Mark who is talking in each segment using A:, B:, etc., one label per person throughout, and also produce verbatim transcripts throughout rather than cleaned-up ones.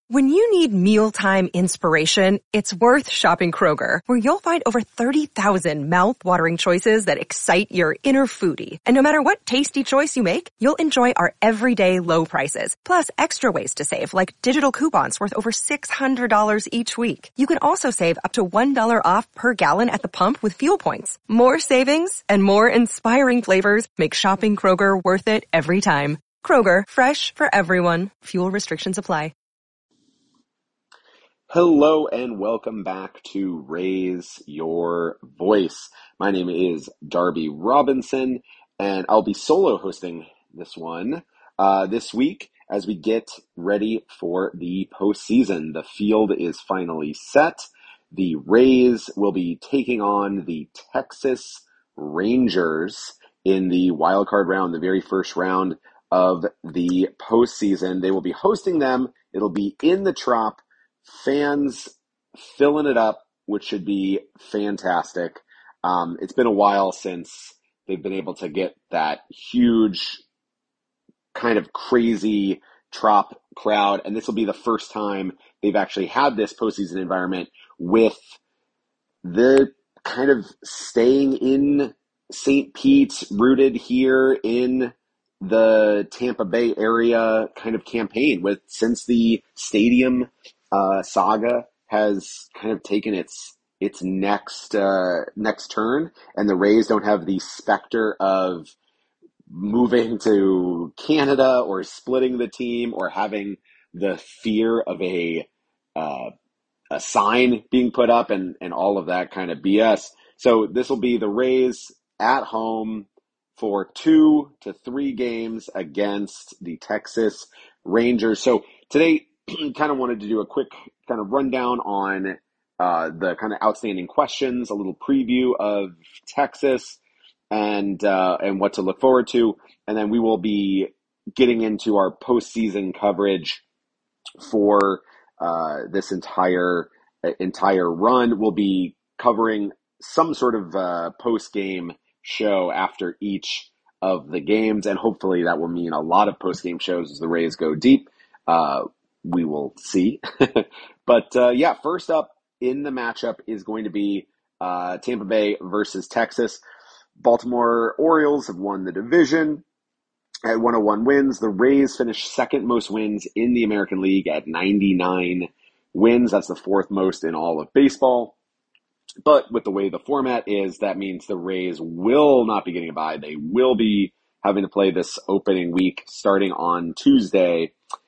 A: When you need mealtime inspiration, it's worth shopping Kroger, where you'll find over thirty thousand mouth-watering choices that excite your inner foodie. And no matter what tasty choice you make, you'll enjoy our everyday low prices, plus extra ways to save, like digital coupons worth over six hundred dollars each week. You can also save up to one dollar off per gallon at the pump with fuel points. More savings and more inspiring flavors make shopping Kroger worth it every time. Kroger, fresh for everyone. Fuel restrictions apply.
B: Hello and welcome back to Raise Your Voice. My name is Darby Robinson, and I'll be solo hosting this one uh, this week as we get ready for the postseason. The field is finally set. The Rays will be taking on the Texas Rangers in the wild card round, the very first round of the postseason. They will be hosting them. It'll be in the Trop. Fans filling it up, which should be fantastic. Um, it's been a while since they've been able to get that huge, kind of crazy Trop crowd, and this will be the first time they've actually had this postseason environment with the kind of staying in Saint Pete, rooted here in the Tampa Bay area kind of campaign with since the stadium Uh, saga has kind of taken its its next uh, next turn, and the Rays don't have the specter of moving to Canada or splitting the team or having the fear of a uh, a sign being put up and, and all of that kind of B S. So this will be the Rays at home for two to three games against the Texas Rangers. So today, kind of wanted to do a quick kind of rundown on uh, the kind of outstanding questions, a little preview of Texas, and uh, and what to look forward to, and then we will be getting into our postseason coverage for uh, this entire entire run. We'll be covering some sort of uh, post game show after each of the games, and hopefully that will mean a lot of post game shows as the Rays go deep. Uh, We will see. But uh, yeah, first up in the matchup is going to be uh, Tampa Bay versus Texas. Baltimore Orioles have won the division at one oh one wins. The Rays finished second most wins in the American League at ninety-nine wins. That's the fourth most in all of baseball. But with the way the format is, that means the Rays will not be getting a bye. They will be having to play this opening week starting on Tuesday.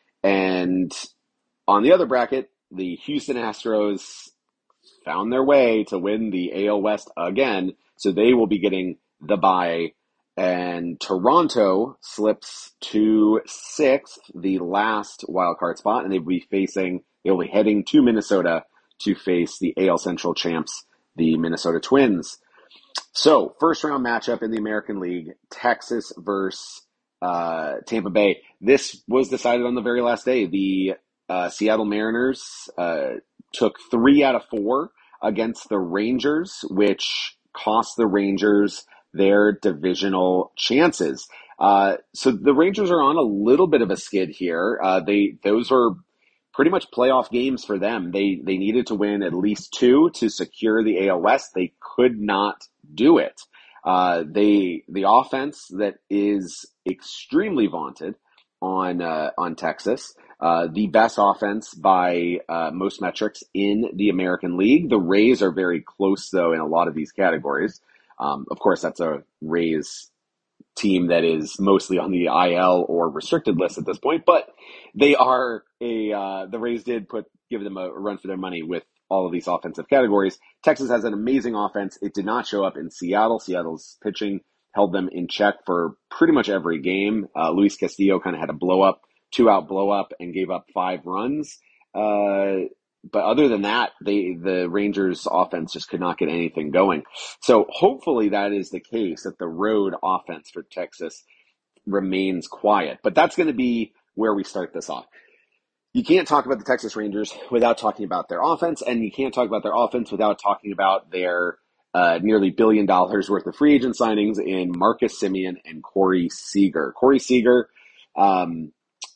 B: And on the other bracket, the Houston Astros found their way to win the A L West again, so they will be getting the bye. And Toronto slips to sixth, the last wild card spot, and they'll be facing, they'll be heading to Minnesota to face the A L Central champs, the Minnesota Twins. So, first round matchup in the American League, Texas versus uh, Tampa Bay. This was decided on the very last day. The uh, Seattle Mariners uh, took three out of four against the Rangers, which cost the Rangers their divisional chances. Uh, so the Rangers are on a little bit of a skid here. Uh, they those are pretty much playoff games for them. They they needed to win at least two to secure the A L West. They could not do it. Uh, they the offense that is extremely vaunted on uh, on Texas, uh, the best offense by uh, most metrics in the American League. The Rays are very close though in a lot of these categories. Um, of course, that's a Rays team that is mostly on the I L or restricted list at this point, but they are a uh, the Rays did put give them a run for their money with all of these offensive categories. Texas has an amazing offense. It did not show up in Seattle. Seattle's pitching held them in check for pretty much every game. Uh, Luis Castillo kind of had a blow up, two out blow up, and gave up five runs. Uh, but other than that, they the Rangers offense just could not get anything going. So hopefully that is the case, that the road offense for Texas remains quiet. But that's going to be where we start this off. You can't talk about the Texas Rangers without talking about their offense, and you can't talk about their offense without talking about their uh, nearly billion dollars worth of free agent signings in Marcus Semien and Corey Seager. Corey Seager, um,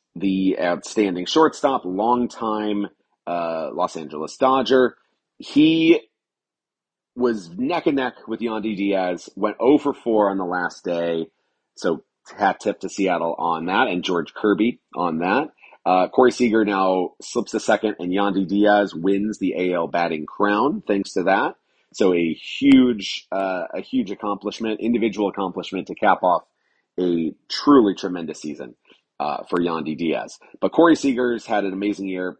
B: the outstanding shortstop, longtime uh, Los Angeles Dodger. He was neck and neck with Yandy Diaz, went oh for four on the last day. So hat tip to Seattle on that, and George Kirby on that. Uh, Corey Seager now slips to second, and Yandy Diaz wins the A L batting crown thanks to that. So a huge, uh, a huge accomplishment, individual accomplishment to cap off a truly tremendous season uh, for Yandy Diaz. But Corey Seager's had an amazing year.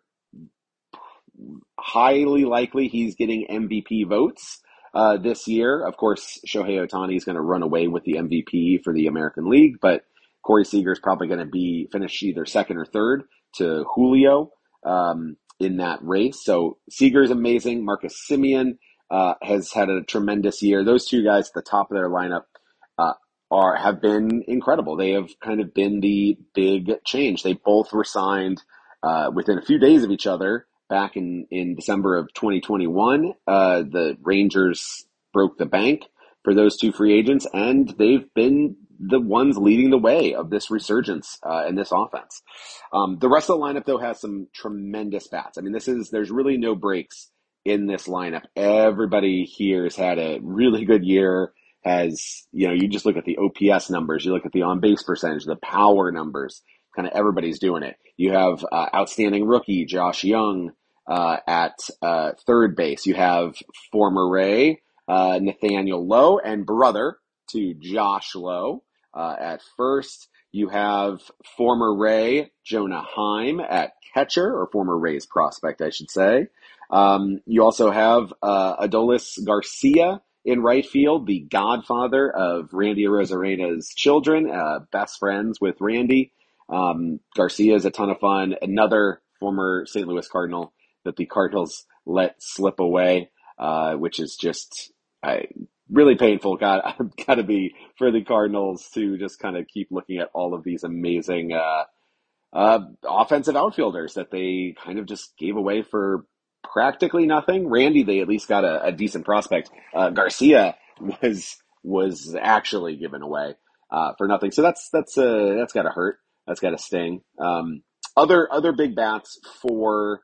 B: Highly likely he's getting M V P votes uh, this year. Of course, Shohei Ohtani is going to run away with the M V P for the American League, but Corey Seager is probably going to be finish either second or third to Julio um, in that race. So Seager is amazing. Marcus Semien uh, has had a tremendous year. Those two guys at the top of their lineup uh, are have been incredible. They have kind of been the big change. They both were signed uh, within a few days of each other. Back in, in December of twenty twenty-one, uh, the Rangers broke the bank for those two free agents, and they've been the ones leading the way of this resurgence uh, in this offense. Um, the rest of the lineup, though, has some tremendous bats. I mean, this is there's really no breaks in this lineup. Everybody here has had a really good year. Has, you know, you just look at the O P S numbers, you look at the on-base percentage, the power numbers, kind of everybody's doing it. You have uh, outstanding rookie Josh Young uh, at uh, third base. You have former Ray, uh, Nathaniel Lowe, and brother to Josh Lowe uh, at first. You have former Ray, Jonah Heim at catcher, or former Rays prospect, I should say. Um, you also have uh, Adolis Garcia in right field, the godfather of Randy Arozarena's children, uh, best friends with Randy. Um, Garcia is a ton of fun. Another former Saint Louis Cardinal that the Cardinals let slip away, uh, which is just I, really painful. Got got to be for the Cardinals to just kind of keep looking at all of these amazing uh, uh, offensive outfielders that they kind of just gave away for practically nothing. Randy, they at least got a, a decent prospect. Uh, Garcia was was actually given away uh, for nothing. So that's that's uh, that's got to hurt. That's got to sting. Um, other other big bats for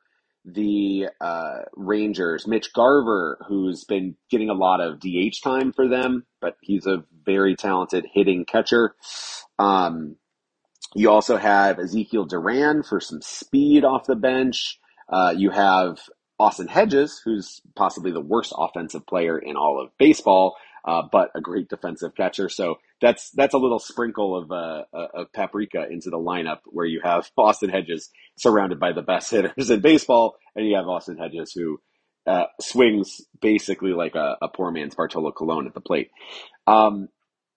B: the uh, Rangers. Mitch Garver, who's been getting a lot of D H time for them, but he's a very talented hitting catcher. Um, you also have Ezekiel Duran for some speed off the bench. Uh, you have Austin Hedges, who's possibly the worst offensive player in all of baseball, uh, but a great defensive catcher. So that's that's a little sprinkle of uh, of paprika into the lineup, where you have Austin Hedges surrounded by the best hitters in baseball, and you have Austin Hedges who uh, swings basically like a, a poor man's Bartolo Colon at the plate. Um,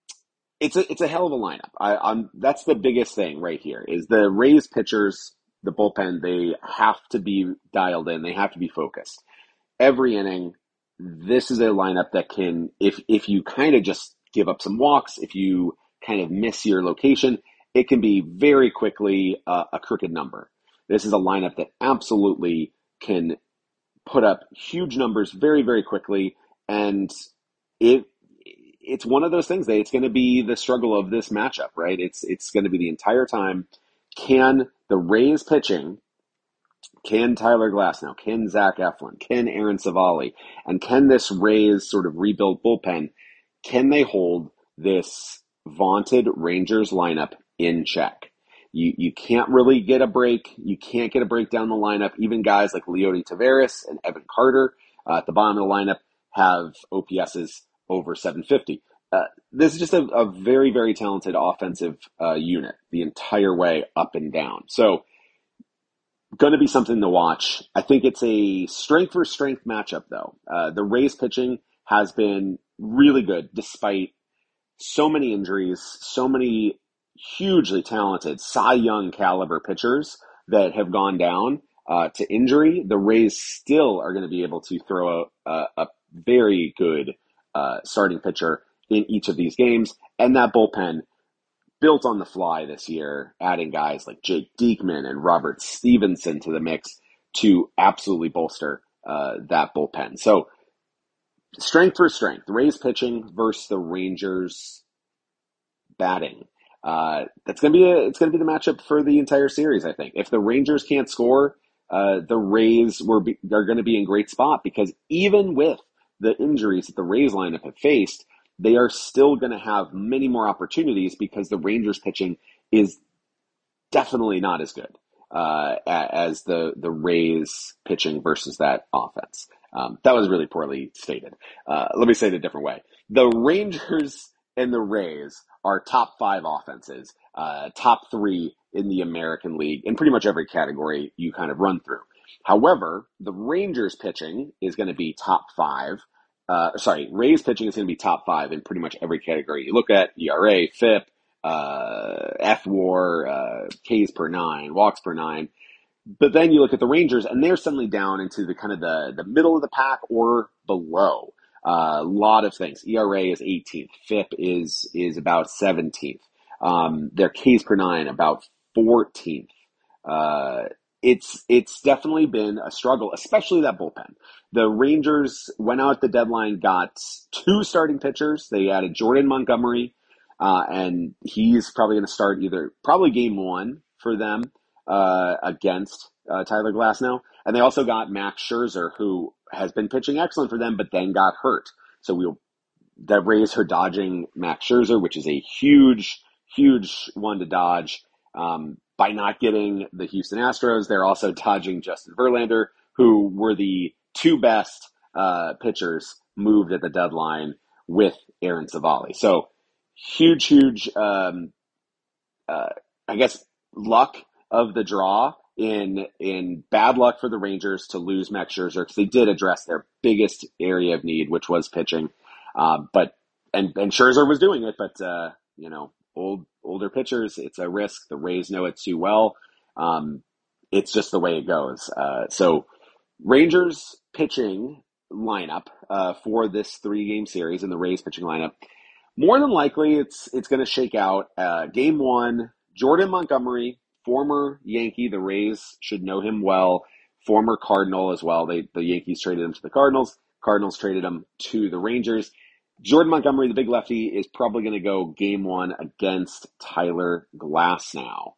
B: it's a it's a hell of a lineup. I, I'm that's the biggest thing right here is the Rays pitchers. The bullpen, they have to be dialed in. They have to be focused. Every inning, this is a lineup that can, if if you kind of just give up some walks, if you kind of miss your location, it can be very quickly uh, a crooked number. This is a lineup that absolutely can put up huge numbers very, very quickly. And it it's one of those things that it's going to be the struggle of this matchup, right? It's it's going to be the entire time. Can the Rays pitching, can Tyler Glasnow, can Zach Eflin, can Aaron Savali, and can this Rays sort of rebuild bullpen, can they hold this vaunted Rangers lineup in check? You you can't really get a break. You can't get a break down the lineup. Even guys like Leody Taveras and Evan Carter uh, at the bottom of the lineup have O P S's over seven fifty. Uh, this is just a, a very, very talented offensive uh, unit the entire way up and down. So, going to be something to watch. I think it's a strength for strength matchup, though. Uh, the Rays pitching has been really good despite so many injuries, so many hugely talented Cy Young caliber pitchers that have gone down uh, to injury. The Rays still are going to be able to throw a, a, a very good uh, starting pitcher in each of these games. And that bullpen built on the fly this year, adding guys like Jake Diekman and Robert Stevenson to the mix to absolutely bolster uh, that bullpen. So strength for strength, the Rays pitching versus the Rangers batting. Uh, that's going to be a, it's going to be the matchup for the entire series, I think. If the Rangers can't score, uh, the Rays were be, are going to be in great spot because even with the injuries that the Rays lineup have faced, they are still going to have many more opportunities because the Rangers pitching is definitely not as good uh, as the the Rays pitching versus that offense. Um, that was really poorly stated. Uh, let me say it a different way. The Rangers and the Rays are top five offenses, uh, top three in the American League in pretty much every category you kind of run through. However, the Rangers pitching is going to be top five. Uh, sorry, Rays pitching is going to be top five in pretty much every category you look at: E R A, F I P, uh, F WAR, uh, Ks per nine, walks per nine. But then you look at the Rangers, and they're suddenly down into the kind of the, the middle of the pack or below. A uh, lot of things. E R A is eighteenth. F I P is is about seventeenth. Um, their Ks per nine about fourteenth. Uh, it's it's definitely been a struggle, especially that bullpen. The Rangers went out at the deadline, got two starting pitchers. They added Jordan Montgomery, uh, and he's probably going to start either probably game one for them uh, against uh, Tyler Glasnow. And they also got Max Scherzer, who has been pitching excellent for them, but then got hurt. So we'll that Rays are dodging Max Scherzer, which is a huge, huge one to dodge. Um, by not getting the Houston Astros, they're also dodging Justin Verlander, who were the two best uh, pitchers moved at the deadline with Aaron Savali. So huge, huge, um, uh, I guess, luck of the draw in in bad luck for the Rangers to lose Max Scherzer because they did address their biggest area of need, which was pitching. Uh, but and and Scherzer was doing it, but uh, you know, old older pitchers, it's a risk. The Rays know it too well. Um, it's just the way it goes. Uh, so Rangers pitching lineup uh, for this three game series and the Rays pitching lineup. More than likely, it's it's going to shake out. Uh, game one, Jordan Montgomery, former Yankee. The Rays should know him well. Former Cardinal as well. They the Yankees traded him to the Cardinals. Cardinals traded him to the Rangers. Jordan Montgomery, the big lefty, is probably going to go game one against Tyler Glasnow.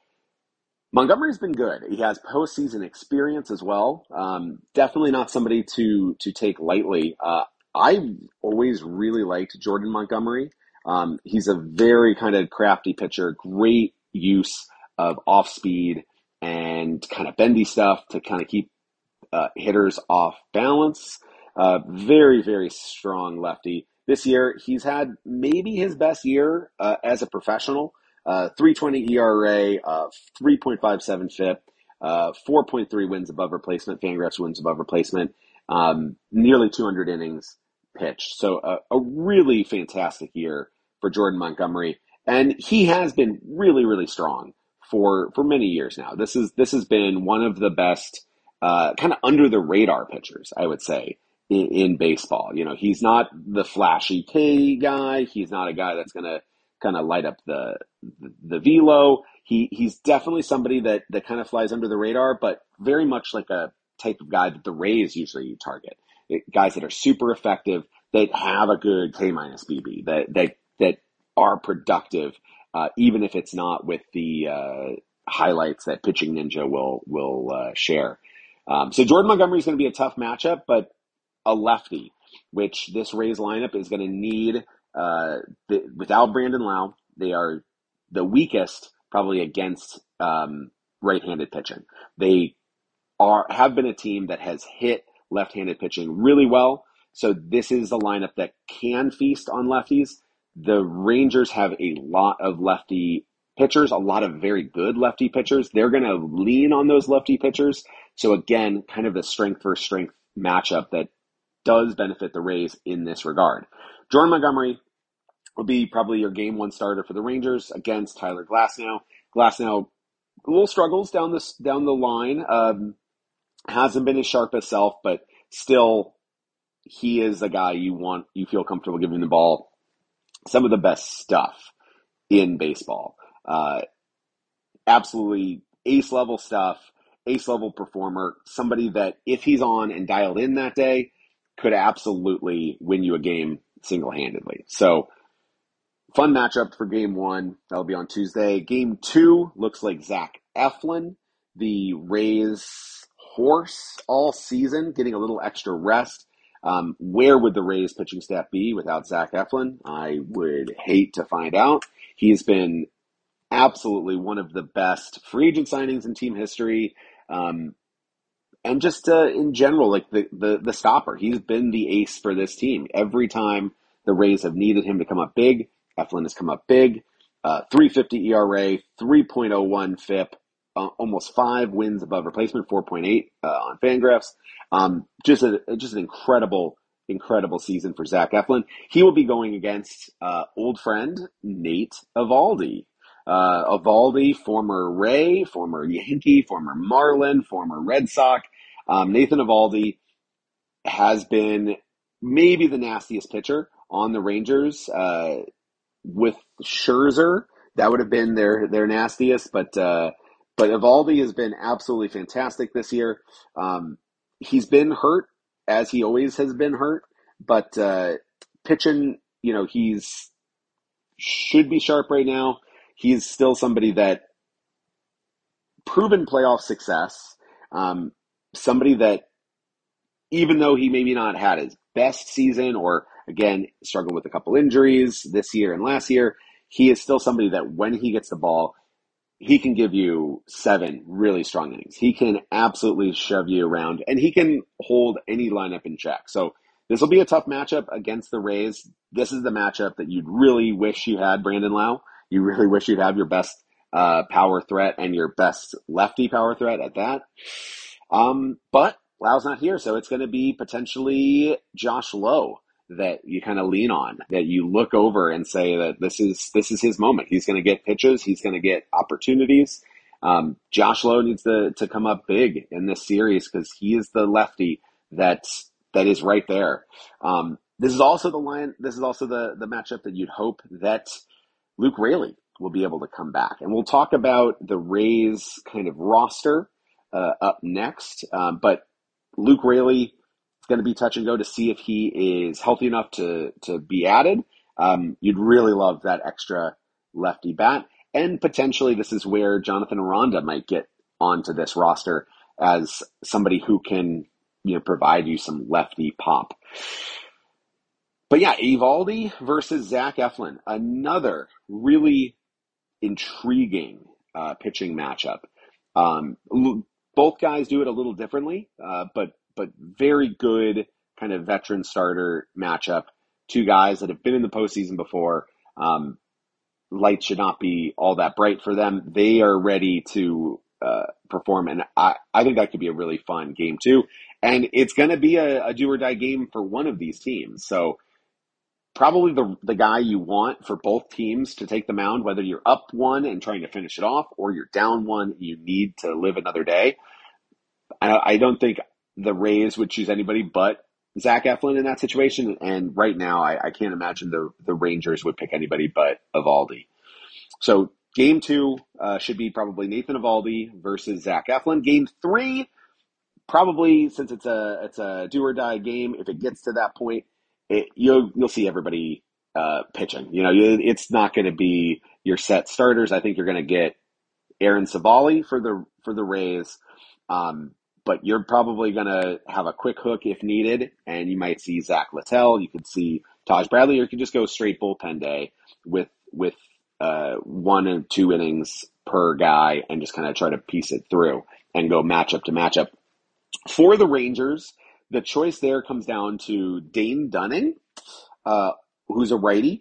B: Montgomery's been good. He has postseason experience as well. Um, definitely not somebody to to take lightly. Uh, I always really liked Jordan Montgomery. Um, he's a very kind of crafty pitcher, great use of off speed and kind of bendy stuff to kind of keep uh, hitters off balance. Uh, very, very strong lefty. This year, he's had maybe his best year uh, as a professional. Uh, three twenty E R A, uh, three point five seven F I P, uh, four point three wins above replacement, Fangraphs wins above replacement, um, nearly two hundred innings pitched. So uh, a really fantastic year for Jordan Montgomery. And he has been really, really strong for, for many years now. This is, this has been one of the best, uh, kind of under the radar pitchers, I would say, in, in baseball. You know, he's not the flashy K guy. He's not a guy that's going to kind of light up the, the, the velo. He, he's definitely somebody that, that kind of flies under the radar, but very much like a type of guy that the Rays usually target. It, guys that are super effective, that have a good K minus B B, that, that, that are productive, uh, even if it's not with the, uh, highlights that Pitching Ninja will, will, uh, share. Um, so Jordan Montgomery is going to be a tough matchup, but a lefty, which this Rays lineup is going to need. Uh, the, without Brandon Lowe, they are the weakest probably against um, right-handed pitching. They are have been a team that has hit left-handed pitching really well. So this is a lineup that can feast on lefties. The Rangers have a lot of lefty pitchers, a lot of very good lefty pitchers. They're going to lean on those lefty pitchers. So again, kind of the strength for strength matchup that does benefit the Rays in this regard. Jordan Montgomery will be probably your game one starter for the Rangers against Tyler Glasnow. Glasnow a little struggles down this down the line. Um, hasn't been his sharpest self, but still, he is a guy you want, you feel comfortable giving the ball some of the best stuff in baseball. Uh, absolutely ace level stuff, ace level performer, somebody that if he's on and dialed in that day, could absolutely win you a game single-handedly. So Fun matchup for game one. That'll be on Tuesday. Game two looks like Zach Eflin, the Rays horse all season, getting a little extra rest. Um, where would the Rays pitching staff be without Zach Eflin? I would hate to find out. He's been absolutely one of the best free agent signings in team history. Um, and just uh, in general, like the, the, the stopper. He's been the ace for this team. Every time the Rays have needed him to come up big, Eflin has come up big. Uh, three fifty E R A, three point oh one F I P, uh, almost five wins above replacement, four point eight uh, on Fangraphs. Um, just a just an incredible, incredible season for Zach Eflin. He will be going against uh, old friend Nate Eovaldi. Uh, Eovaldi, former Ray, former Yankee, former Marlin, former Red Sox. Um, Nathan Eovaldi has been maybe the nastiest pitcher on the Rangers. Uh, with Scherzer, that would have been their their nastiest, but uh, but Eovaldi has been absolutely fantastic this year. Um, he's been hurt, as he always has been hurt, but uh, pitching, you know, he's should be sharp right now. He's still somebody that proven playoff success, um, somebody that even though he maybe not had his best season or, again, struggled with a couple injuries this year and last year, he is still somebody that when he gets the ball, he can give you seven really strong innings. He can absolutely shove you around, and he can hold any lineup in check. So this will be a tough matchup against the Rays. This is the matchup that you'd really wish you had, Brandon Lowe. You really wish you'd have your best uh, power threat and your best lefty power threat at that. Um, but Lau's not here, so it's going to be potentially Josh Lowe that you kind of lean on, that you look over and say that this is this is his moment. He's going to get pitches. He's going to get opportunities. Um, Josh Lowe needs to to come up big in this series because he is the lefty that that is right there. Um, this is also the line. This is also the the matchup that you'd hope that Luke Raley will be able to come back, and we'll talk about the Rays kind of roster uh, up next. Um, but Luke Raley is going to be touch and go to see if he is healthy enough to to be added. Um, you'd really love that extra lefty bat. And potentially this is where Jonathan Aranda might get onto this roster as somebody who can, you know, provide you some lefty pop. But yeah, Eovaldi versus Zach Eflin, another really intriguing uh, pitching matchup. Um, both guys do it a little differently, uh, but but very good kind of veteran starter matchup. Two guys that have been in the postseason before. Um, lights should not be all that bright for them. They are ready to uh, perform, and I, I think that could be a really fun game too. And it's going to be a, a do or die game for one of these teams. So probably the the guy you want for both teams to take the mound, whether you're up one and trying to finish it off, or you're down one, you need to live another day. I, I don't think the Rays would choose anybody but Zach Eflin in that situation. And right now, I, I can't imagine the, the Rangers would pick anybody but Eovaldi. So game two uh, should be probably Nathan Eovaldi versus Zach Eflin. Game three, probably since it's a it's a do or die game, if it gets to that point, it, you'll you'll see everybody uh, pitching. You know, it's not going to be your set starters. I think you're going to get Aaron Savali for the for the Rays. Um, but you're probably going to have a quick hook if needed, and you might see Zach Littell. You could see Taj Bradley, or you could just go straight bullpen day with with uh, one and two innings per guy and just kind of try to piece it through and go matchup to matchup. For the Rangers, the choice there comes down to Dane Dunning, uh, who's a righty,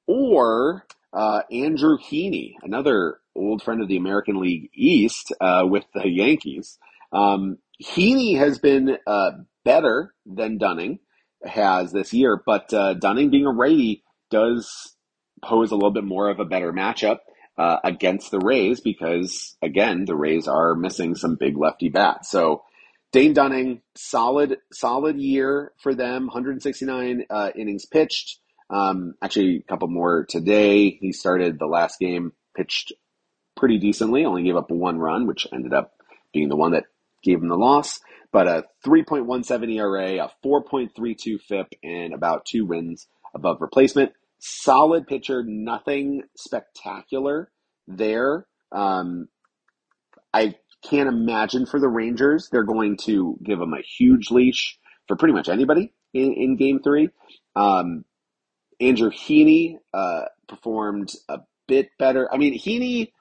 B: or uh, Andrew Heaney, another old friend of the American League East uh, with the Yankees. Um, Heaney has been uh, better than Dunning has this year, but uh, Dunning being a righty does pose a little bit more of a better matchup uh, against the Rays because, again, the Rays are missing some big lefty bats. So Dane Dunning, solid, solid year for them, one hundred sixty-nine uh, innings pitched. Um, actually, a couple more today. He started the last game, pitched pretty decently, only gave up one run, which ended up being the one that gave him the loss. But a three point one seven E R A, a four point three two F I P, and about two wins above replacement. solid pitcher, nothing spectacular there. Um, I can't imagine for the Rangers they're going to give him a huge leash for pretty much anybody in, in game three. Um, Andrew Heaney uh, performed a bit better. I mean, Heaney,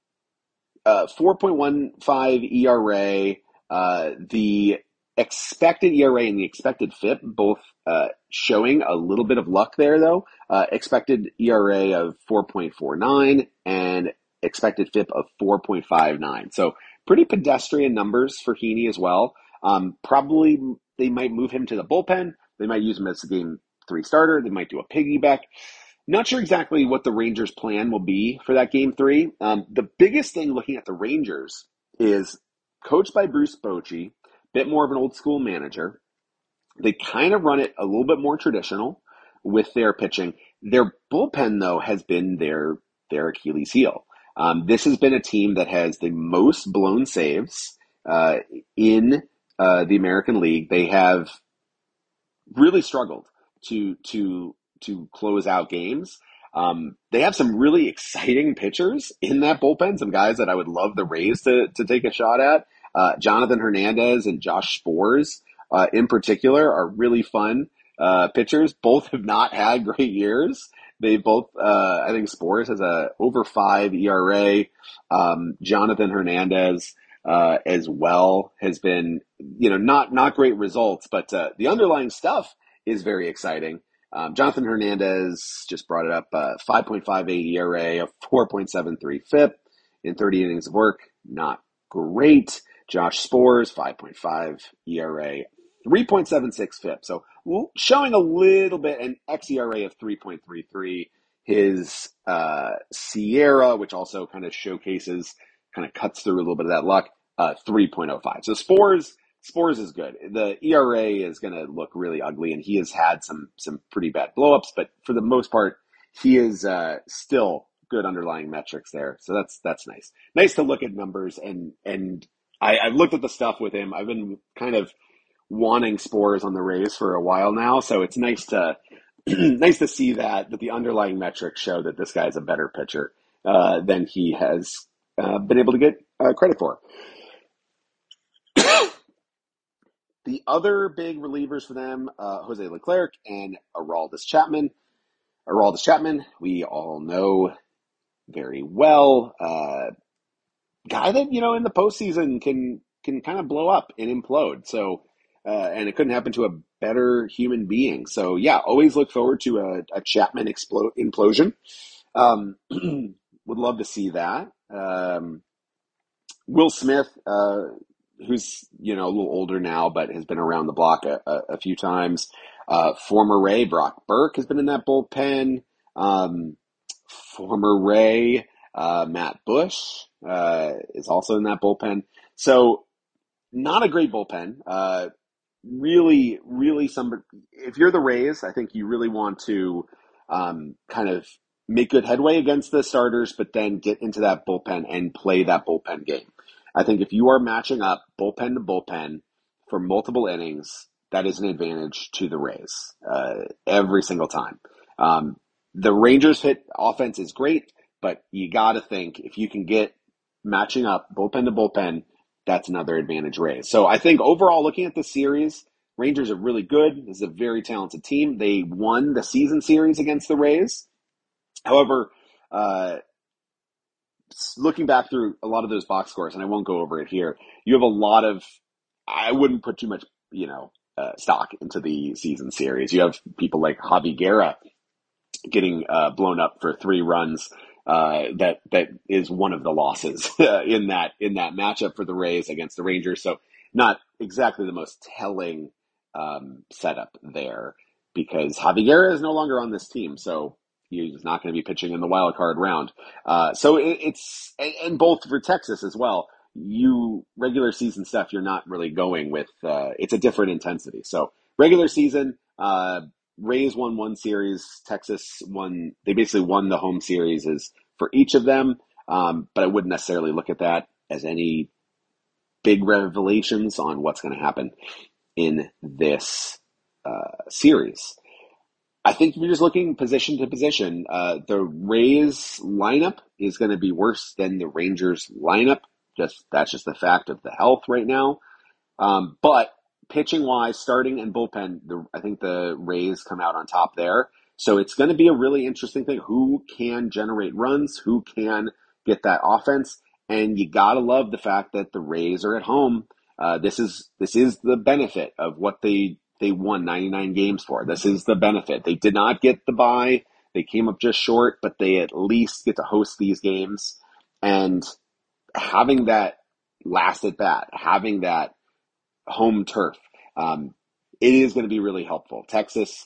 B: uh, four point one five E R A, uh, the expected E R A and the expected F I P both uh, showing a little bit of luck there, though. Uh, expected E R A of four point four nine and expected F I P of four point five nine. So pretty pedestrian numbers for Heaney as well. Um, probably they might move him to the bullpen. They might use him as a game three starter. They might do a piggyback. Not sure exactly what the Rangers' plan will be for that game three. Um, the biggest thing looking at the Rangers is coached by Bruce Bochy, bit more of an old school manager. They kind of run it a little bit more traditional with their pitching. Their bullpen, though, has been their, their Achilles heel. Um, this has been a team that has the most blown saves uh, in uh, the American League. They have really struggled to to to close out games. Um, they have some really exciting pitchers in that bullpen, some guys that I would love the Rays to to take a shot at. Uh, Jonathan Hernandez and Josh Sborz, uh, in particular, are really fun uh, pitchers. Both have not had great years. They both, uh, I think Sborz has a over five E R A. Um, Jonathan Hernandez uh, as well has been, you know, not not great results, but uh, the underlying stuff is very exciting. Um, Jonathan Hernandez just brought it up, uh, five point five eight E R A, a four point seven three F I P in thirty innings of work. Not great. Josh Sborz, five point five E R A, three point seven six F I P. So showing a little bit, an X E R A of three point three three. His uh, Sierra, which also kind of showcases, kind of cuts through a little bit of that luck, uh, three point oh five. So Sborz, Sborz is good. The E R A is going to look really ugly, and he has had some some pretty bad blowups, but for the most part, he is uh, still good underlying metrics there. So that's that's nice. Nice to look at numbers, and and I, I've looked at the stuff with him. I've been kind of wanting Sborz on the Rays for a while now, so it's nice to nice to see that that the underlying metrics show that this guy is a better pitcher uh, than he has uh, been able to get uh, credit for. The other big relievers for them, uh, Jose Leclerc and Aroldis Chapman. Aroldis Chapman, we all know very well. Uh, guy that, you know, in the postseason can can kind of blow up and implode. So, uh, and it couldn't happen to a better human being. So, yeah, always look forward to a, a Chapman explode, implosion. Um, would love to see that. Um, Will Smith, uh, who's, you know, a little older now, but has been around the block a, a, a few times. Uh, former Ray, Brock Burke, has been in that bullpen. Um, former Ray, uh, Matt Bush, uh, is also in that bullpen. So not a great bullpen. Uh, really, really some, if you're the Rays, I think you really want to, um, kind of make good headway against the starters, but then get into that bullpen and play that bullpen game. I think if you are matching up bullpen to bullpen for multiple innings, that is an advantage to the Rays uh, every single time. Um, the Rangers hit offense is great, but you got to think if you can get matching up bullpen to bullpen, that's another advantage Rays. So I think overall, looking at the series, Rangers are really good. This is a very talented team. They won the season series against the Rays. However, uh, looking back through a lot of those box scores, and I won't go over it here, you have a lot of, I wouldn't put too much, you know, uh, stock into the season series. You have people like Javi Guerra getting uh, blown up for three runs. Uh, that that is one of the losses in that in that matchup for the Rays against the Rangers. So not exactly the most telling um, setup there, because Javi Guerra is no longer on this team. So he's not going to be pitching in the wild card round. Uh, so it, it's, and, and both for Texas as well, you regular season stuff, you're not really going with, uh, it's a different intensity. So regular season, uh, Rays won one series, Texas won, they basically won the home series is for each of them. Um, but I wouldn't necessarily look at that as any big revelations on what's going to happen in this, uh, series. I think if you're just looking position to position, uh, the Rays lineup is going to be worse than the Rangers lineup. Just that's just the fact of the health right now. Um, but pitching wise, starting and bullpen, the, I think the Rays come out on top there. So it's going to be a really interesting thing. Who can generate runs? Who can get that offense? And you got to love the fact that the Rays are at home. Uh, this is this is the benefit of what they they won ninety-nine games for. This is the benefit. They did not get the bye. They came up just short, but they at least get to host these games. And having that last at bat, having that home turf, um, it is going to be really helpful. Texas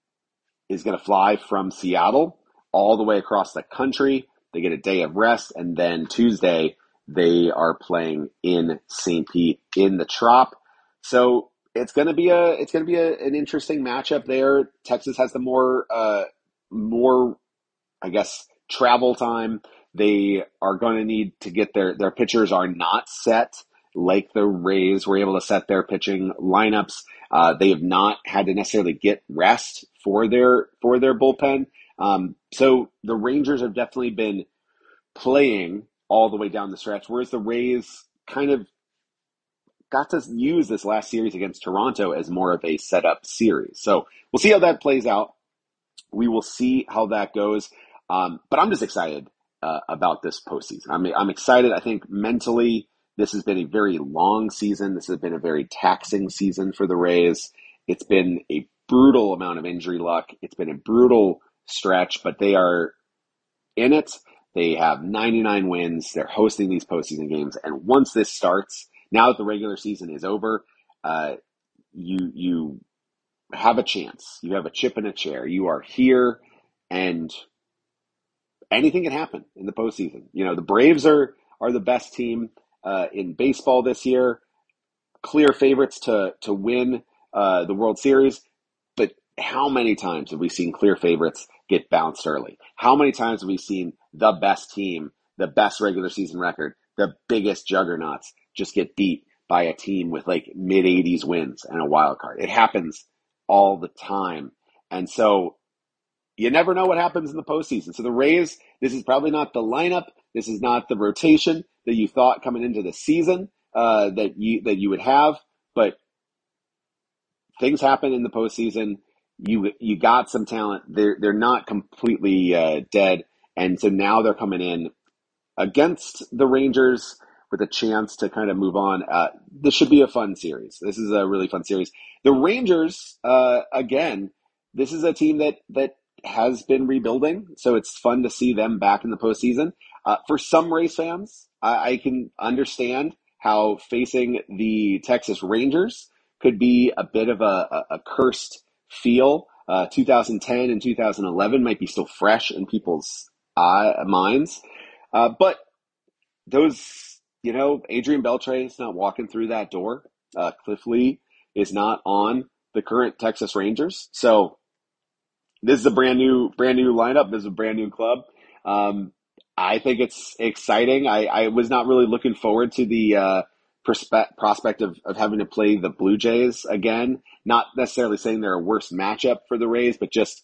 B: is going to fly from Seattle all the way across the country. They get a day of rest, and then Tuesday they are playing in Saint Pete in the Trop. So it's going to be a it's going to be a, an interesting matchup there. Texas has the more uh, more I guess travel time. They are going to need to get their their pitchers are not set like the Rays were able to set their pitching lineups. Uh, they have not had to necessarily get rest for their for their bullpen. Um, so the Rangers have definitely been playing all the way down the stretch, whereas the Rays kind of got to use this last series against Toronto as more of a setup series. So we'll see how that plays out. We will see how that goes. Um, but I'm just excited uh, about this postseason. I'm, I'm excited. I think mentally, this has been a very long season. This has been a very taxing season for the Rays. It's been a brutal amount of injury luck. It's been a brutal stretch, but they are in it. They have ninety-nine wins. They're hosting these postseason games. And once this starts, now that the regular season is over, uh, you you have a chance. You have a chip in a chair. You are here, and anything can happen in the postseason. You know, the Braves are are the best team uh, in baseball this year. Clear favorites to to win uh, the World Series. But how many times have we seen clear favorites get bounced early? How many times have we seen the best team, the best regular season record, the biggest juggernauts just get beat by a team with like mid eighties wins and a wild card? It happens all the time. And so you never know what happens in the postseason. So the Rays, this is probably not the lineup. This is not the rotation that you thought coming into the season uh, that you that you would have. But things happen in the postseason. You you got some talent. They're they're not completely uh, dead, and so now they're coming in against the Rangers with a chance to kind of move on. Uh, this should be a fun series. This is a really fun series. The Rangers, uh, again, this is a team that that has been rebuilding, so it's fun to see them back in the postseason. Uh, for some Rays fans, I, I can understand how facing the Texas Rangers could be a bit of a, a, a cursed feel. Uh, two thousand ten and two thousand eleven might be still fresh in people's uh, minds. Uh, but those, you know, Adrian Beltre is not walking through that door. Uh, Cliff Lee is not on the current Texas Rangers. So this is a brand new, brand new lineup. This is a brand new club. Um, I think it's exciting. I, I was not really looking forward to the uh, perspe- prospect of, of having to play the Blue Jays again. Not necessarily saying they're a worse matchup for the Rays, but just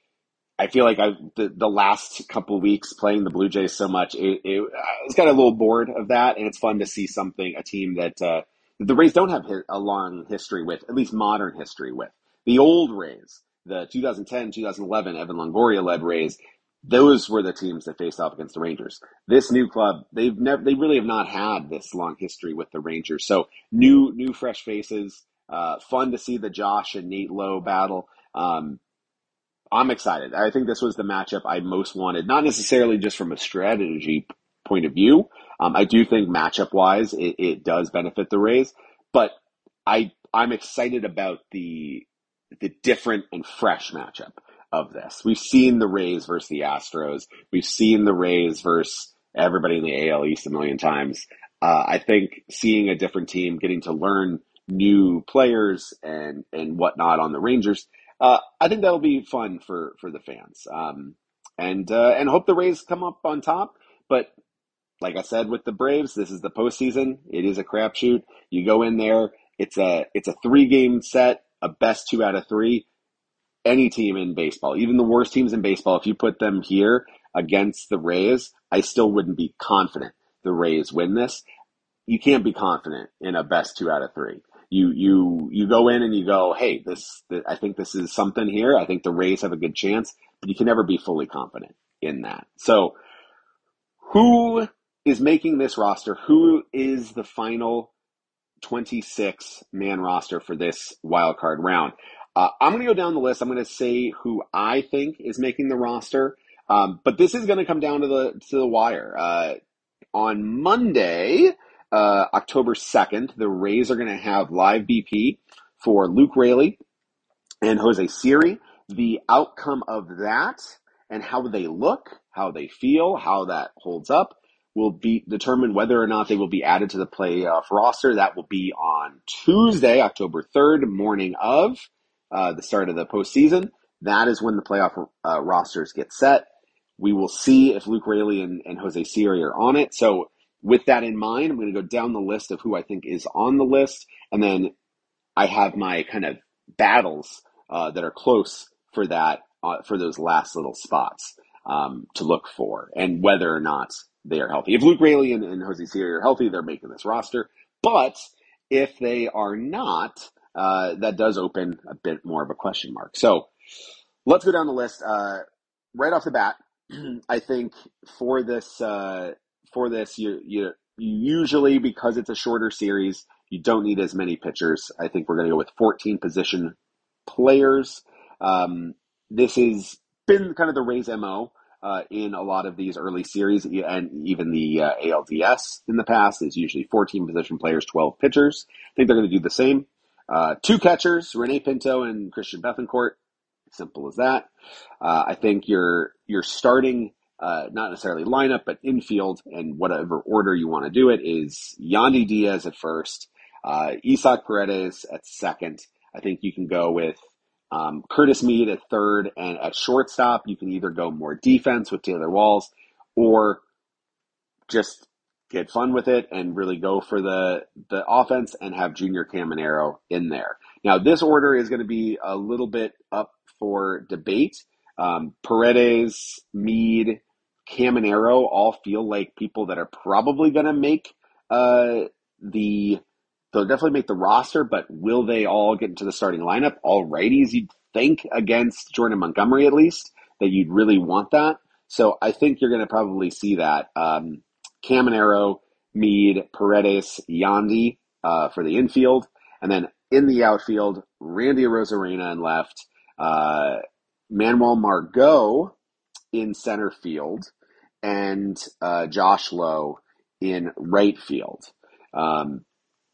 B: I feel like I the, the last couple of weeks playing the Blue Jays so much, it, it, I was kind of a little bored of that, and it's fun to see something, a team that uh, the Rays don't have a long history with, at least modern history with. The old Rays, the two thousand ten, two thousand eleven Evan Longoria-led Rays, those were the teams that faced off against the Rangers. This new club, they've never, they really have not had this long history with the Rangers. So new, new fresh faces. Uh, fun to see the Josh and Nate Lowe battle. Um, I'm excited. I think this was the matchup I most wanted, not necessarily just from a strategy point of view. Um, I do think matchup-wise, it, it does benefit the Rays, but I I'm excited about the the different and fresh matchup of this. We've seen the Rays versus the Astros. We've seen the Rays versus everybody in the A L East a million times. Uh, I think seeing a different team, getting to learn new players and and whatnot on the Rangers. Uh, I think that'll be fun for, for the fans, um, and uh, and hope the Rays come up on top. But like I said with the Braves, this is the postseason. It is a crapshoot. You go in there. It's a it's a three game set, a best two out of three. any team in baseball, even the worst teams in baseball, if you put them here against the Rays, I still wouldn't be confident the Rays win this. You can't be confident in a best two out of three. You you you go in and you go, hey, this, this I think this is something here. I think the Rays have a good chance, but you can never be fully confident in that. So who is making this roster? Who is the final twenty-six man roster for this wild card round? Uh, I'm going to go down the list. I'm going to say who I think is making the roster, um, but this is going to come down to the to the wire. Uh, on Monday, uh, October second, the Rays are going to have live B P for Luke Raley and Jose Siri. The outcome of that and how they look, how they feel, how that holds up will be determine whether or not they will be added to the playoff roster. That will be on Tuesday, October third, morning of uh, the start of the postseason. That is when the playoff uh, rosters get set. We will see if Luke Raley and, and Jose Siri are on it. So with that in mind, I'm going to go down the list of who I think is on the list. And then I have my kind of battles uh, that are close for that, uh, for those last little spots um, to look for and whether or not they are healthy. If Luke Raley and, and Jose Siri are healthy, they're making this roster. But if they are not, uh, that does open a bit more of a question mark. So let's go down the list. Uh, right off the bat, I think for this, uh, for this, you, you, you usually, because it's a shorter series, you don't need as many pitchers. I think we're going to go with fourteen position players. Um, this has been kind of the Rays M O uh, in a lot of these early series, and even the uh, A L D S in the past is usually fourteen position players, twelve pitchers. I think they're going to do the same. Uh, two catchers, Rene Pinto and Christian Bethancourt. Simple as that. Uh, I think you're you're starting, uh, not necessarily lineup, but infield, and whatever order you want to do it is Yandy Diaz at first, uh, Isaac Paredes at second. I think you can go with um, Curtis Mead at third, and at shortstop, you can either go more defense with Taylor Walls, or just get fun with it and really go for the the offense and have Junior Caminero in there. Now, this order is going to be a little bit up for debate. Um, Paredes, Mead, Caminero all feel like people that are probably going to make uh, the, they'll definitely make the roster, but will they all get into the starting lineup? All righties, you'd think, against Jordan Montgomery at least, that you'd really want that. So I think you're going to probably see that. Um, Caminero, Mead, Paredes, Yandy uh, for the infield. And then in the outfield, Randy Arozarena in left, uh, Manuel Margot in center field, and uh, Josh Lowe in right field. Um,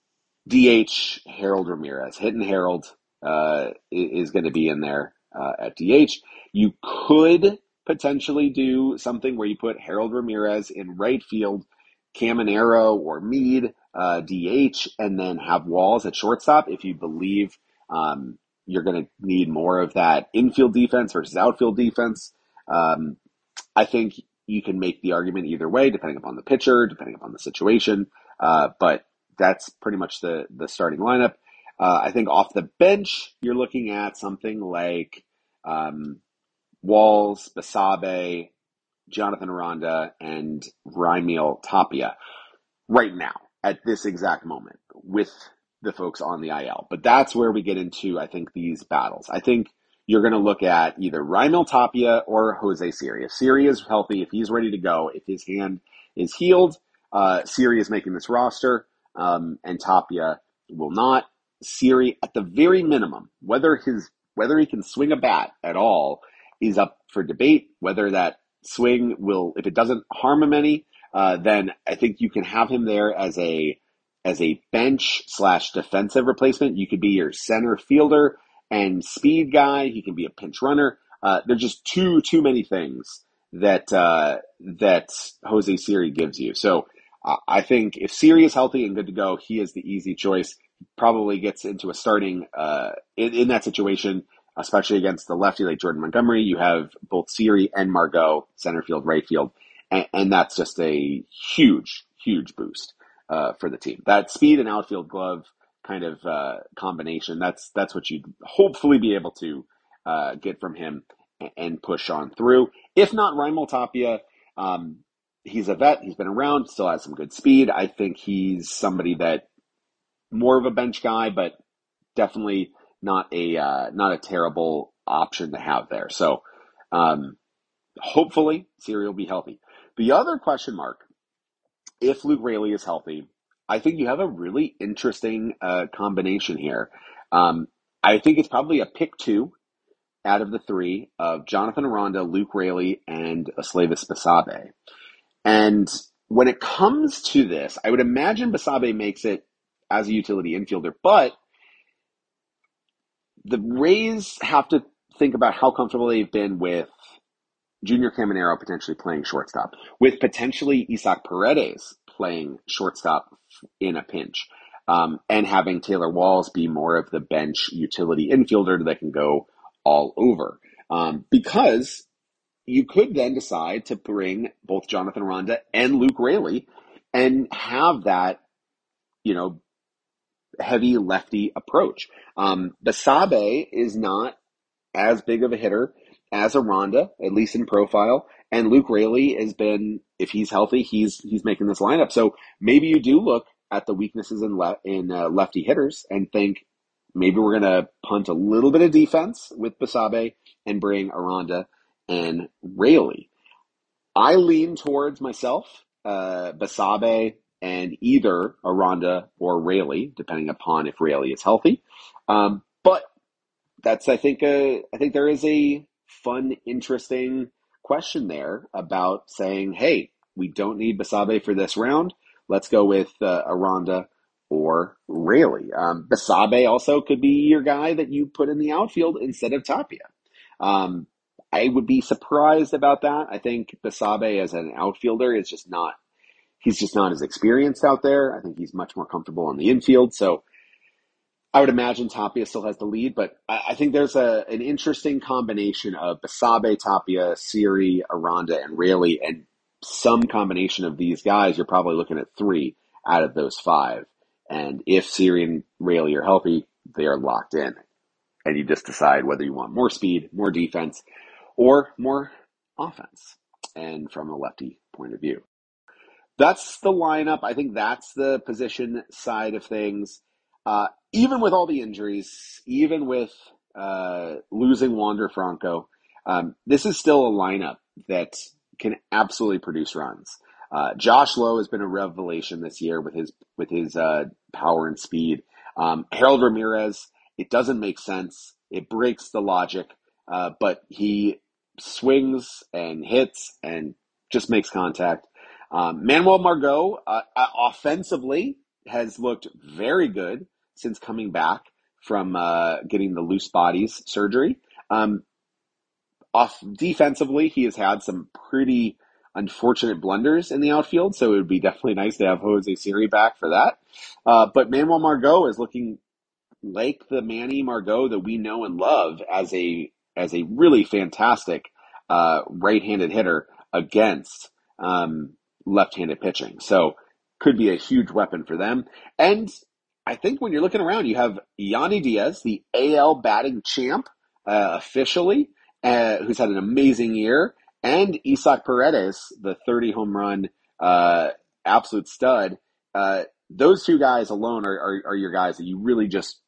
B: D H, Harold Ramirez. Hitting Harold uh, is going to be in there uh, at D H. You could potentially do something where you put Harold Ramirez in right field, Caminero or Mead uh, D H, and then have Walls at shortstop if you believe um, you're going to need more of that infield defense versus outfield defense. Um, I think you can make the argument either way, depending upon the pitcher, depending upon the situation. Uh, but that's pretty much the, the starting lineup. Uh, I think off the bench, you're looking at something like um, Walls, Basabe, Jonathan Aranda, and Raimel Tapia right now at this exact moment with the folks on the I L. But that's where we get into, I think, these battles. I think you're going to look at either Raimel Tapia or Jose Siri. If Siri is healthy, if he's ready to go, if his hand is healed, uh, Siri is making this roster, um, and Tapia will not. Siri, at the very minimum, whether his whether he can swing a bat at all is up for debate. Whether that swing will, if it doesn't harm him any, uh, then I think you can have him there as a as a bench slash defensive replacement. You could be your center fielder and speed guy. He can be a pinch runner. Uh, there's just too too many things that uh, that Jose Siri gives you. So uh, I think if Siri is healthy and good to go, he is the easy choice. Probably gets into a starting uh, in, in that situation, especially against the lefty like Jordan Montgomery. You have both Siri and Margot, center field, right field, and, and that's just a huge, huge boost uh, for the team. That speed and outfield glove kind of uh, combination, that's that's what you'd hopefully be able to uh, get from him and, and push on through. If not Raimel Tapia, um, he's a vet. He's been around, still has some good speed. I think he's somebody that more of a bench guy, but definitely not a uh, not a terrible option to have there. So um, hopefully Siri will be healthy. The other question mark, if Luke Raley is healthy, I think you have a really interesting uh, combination here. Um, I think it's probably a pick two out of the three of Jonathan Aranda, Luke Raley, and Aslavis Basabe. And when it comes to this, I would imagine Basabe makes it as a utility infielder, but the Rays have to think about how comfortable they've been with Junior Caminero potentially playing shortstop, with potentially Isaac Paredes playing shortstop in a pinch, um, and having Taylor Walls be more of the bench utility infielder that can go all over. Um, because you could then decide to bring both Jonathan Aranda and Luke Raley and have that, you know, heavy lefty approach. Um, Basabe is not as big of a hitter as Aranda, at least in profile. And Luke Raley has been, if he's healthy, he's he's making this lineup. So maybe you do look at the weaknesses in le- in uh, lefty hitters and think maybe we're going to punt a little bit of defense with Basabe and bring Aranda and Raley. I lean towards myself, uh, Basabe and either Aranda or Raley, depending upon if Raley is healthy. Um, but that's, I think, uh, I think there is a fun, interesting question there about saying, hey, we don't need Basabe for this round. Let's go with uh, Aranda or Raley. Um, Basabe also could be your guy that you put in the outfield instead of Tapia. Um, I would be surprised about that. I think Basabe as an outfielder is just not, he's just not as experienced out there. I think he's much more comfortable on the infield. So I would imagine Tapia still has the lead, but I, I think there's a an interesting combination of Basabe, Tapia, Siri, Aranda, and Raley, and some combination of these guys. You're probably looking at three out of those five. And if Siri and Raley are healthy, they are locked in. And you just decide whether you want more speed, more defense, or more offense. And from a lefty point of view. That's the lineup. I think that's the position side of things. Uh, even with all the injuries, even with uh, losing Wander Franco, um, this is still a lineup that can absolutely produce runs. Uh, Josh Lowe has been a revelation this year with his with his uh, power and speed. Um, Harold Ramirez, it doesn't make sense. It breaks the logic, uh, but he swings and hits and just makes contact. Um, Manuel Margot, uh, offensively, has looked very good since coming back from uh, getting the loose bodies surgery. Um, off defensively, he has had some pretty unfortunate blunders in the outfield, so it would be definitely nice to have Jose Siri back for that. Uh, but Manuel Margot is looking like the Manny Margot that we know and love as a as a really fantastic uh, right-handed hitter against um, left-handed pitching. So could be a huge weapon for them. And I think when you're looking around, you have Yandy Diaz, the A L batting champ, uh, officially, uh, who's had an amazing year, and Isaac Paredes, the thirty home run uh, absolute stud. Uh, those two guys alone are, are, are your guys that you really just,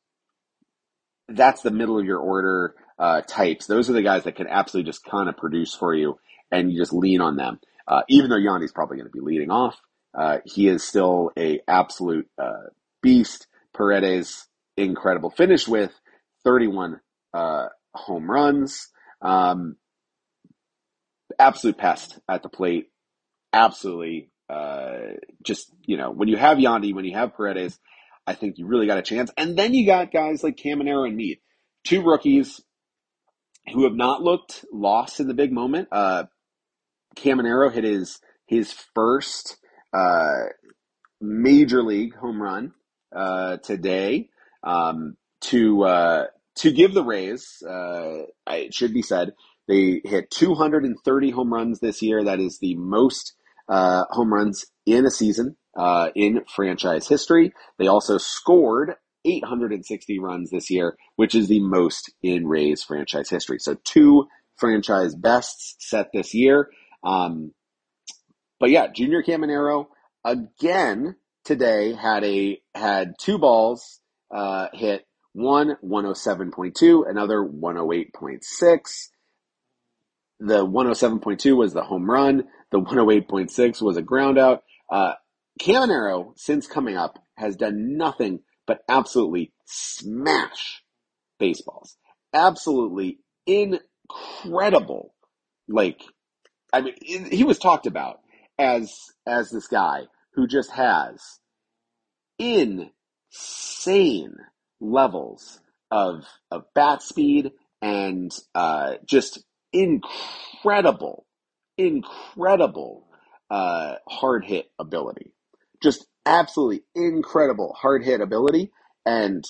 B: that's the middle of your order uh, types. Those are the guys that can absolutely just kind of produce for you, and you just lean on them. Uh, even though Yandy's probably going to be leading off, uh, he is still a absolute uh, beast. Paredes, incredible. Finished with thirty-one uh, home runs. Um, absolute pest at the plate. Absolutely. Uh, just, you know, when you have Yandy, when you have Paredes, I think you really got a chance. And then you got guys like Caminero and Meade, two rookies who have not looked lost in the big moment. Uh, Caminero hit his his first uh, major league home run uh, today um, to uh, to give the Rays. Uh, it should be said they hit two hundred thirty home runs this year. That is the most uh, home runs in a season uh, in franchise history. They also scored eight hundred sixty runs this year, which is the most in Rays franchise history. So two franchise bests set this year. Um, but yeah, Junior Caminero again today had a had two balls uh, hit, one one oh seven point two, another one oh eight point six. The one oh seven point two was the home run. The one oh eight point six was a ground out. Uh, Caminero, since coming up, has done nothing but absolutely smash baseballs. Absolutely incredible. Like, I mean, he was talked about as as this guy who just has insane levels of of bat speed and uh, just incredible, incredible uh, hard hit ability. Just absolutely incredible hard hit ability. And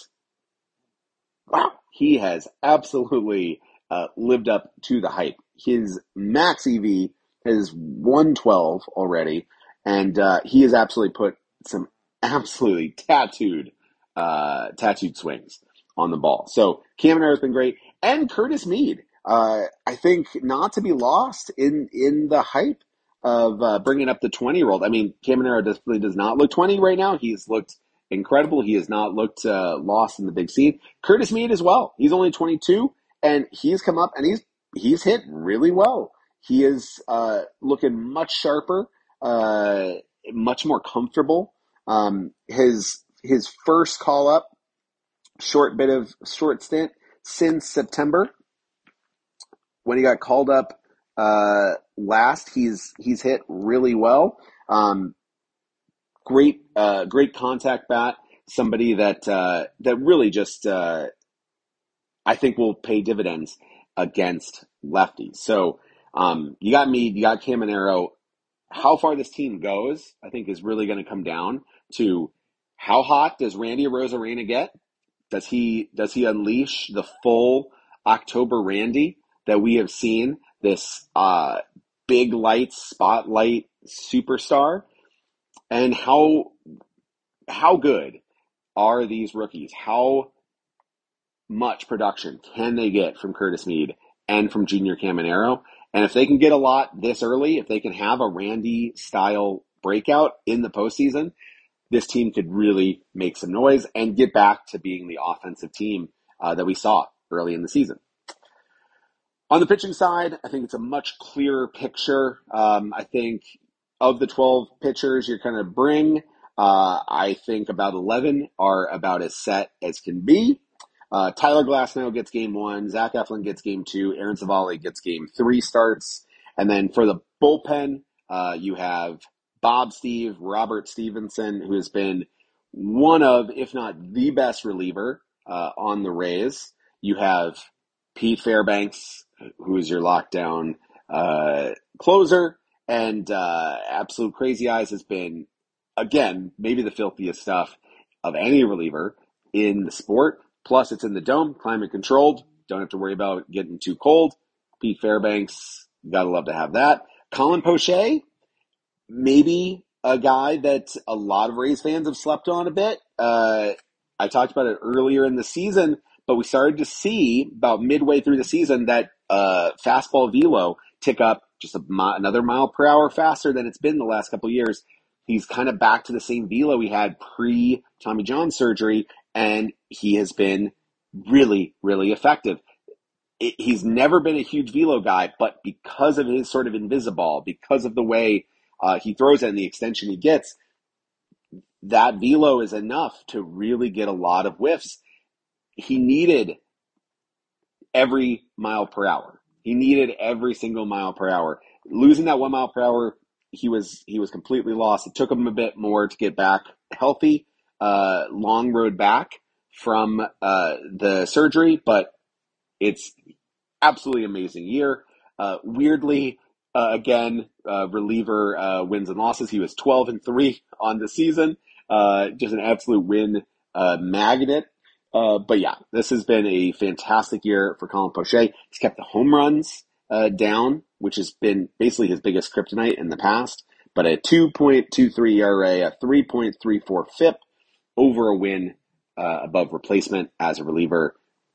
B: wow, he has absolutely uh, lived up to the hype. His max E V is one twelve already, and uh, he has absolutely put some absolutely tattooed, uh, tattooed swings on the ball. So Caminero has been great, and Curtis Mead. Uh, I think not to be lost in in the hype of uh, bringing up the twenty-year-old. I mean, Caminero definitely does not look twenty right now. He's looked incredible. He has not looked uh, lost in the big scene. Curtis Mead as well. He's only twenty-two, and he's come up and he's he's hit really well. He is uh, looking much sharper, uh, much more comfortable. Um, his his first call up, short bit of short stint since September when he got called up uh, last. He's he's hit really well. Um, great uh, great contact bat. Somebody that uh, that really just uh, I think will pay dividends against lefties. So um, you got Mead, you got Caminero. How far this team goes, I think, is really going to come down to how hot does Randy Arozarena get? Does he does he unleash the full October Randy that we have seen, this uh, big light spotlight superstar? And how how good are these rookies? How much production can they get from Curtis Mead and from Junior Caminero? And if they can get a lot this early, if they can have a Randy-style breakout in the postseason, this team could really make some noise and get back to being the offensive team uh, that we saw early in the season. On the pitching side, I think it's a much clearer picture. Um, I think of the twelve pitchers you're going to bring, uh, I think about eleven are about as set as can be. Uh, Tyler Glasnow gets game one, Zach Eflin gets game two, Aaron Savali gets game three starts. And then for the bullpen, uh, you have Bob Steve, Robert Stevenson, who has been one of, if not the best reliever uh, on the Rays. You have Pete Fairbanks, who is your lockdown uh, closer, and uh, Absolute Crazy Eyes has been, again, maybe the filthiest stuff of any reliever in the sport. Plus, it's in the dome, climate controlled. Don't have to worry about getting too cold. Pete Fairbanks, gotta love to have that. Colin Poche, maybe a guy that a lot of Rays fans have slept on a bit. Uh, I talked about it earlier in the season, but we started to see about midway through the season that uh, fastball velo tick up just a mi- another mile per hour faster than it's been the last couple of years. He's kind of back to the same velo he had pre-Tommy John surgery, and he has been really, really effective. It, he's never been a huge velo guy, but because of his sort of invisible, because of the way uh, he throws it and the extension he gets, that velo is enough to really get a lot of whiffs. He needed every mile per hour. He needed every single mile per hour. Losing that one mile per hour, he was he was completely lost. It took him a bit more to get back healthy. Uh, long road back from uh, the surgery, but it's absolutely amazing year. Uh, weirdly, uh, again, uh, reliever uh, wins and losses. He was twelve and three on the season. Uh, just an absolute win uh, magnet. Uh, but yeah, this has been a fantastic year for Colin Poche. He's kept the home runs uh, down, which has been basically his biggest kryptonite in the past. But a two point two three E R A, a three point three four F I P, over a win uh, above replacement as a reliever.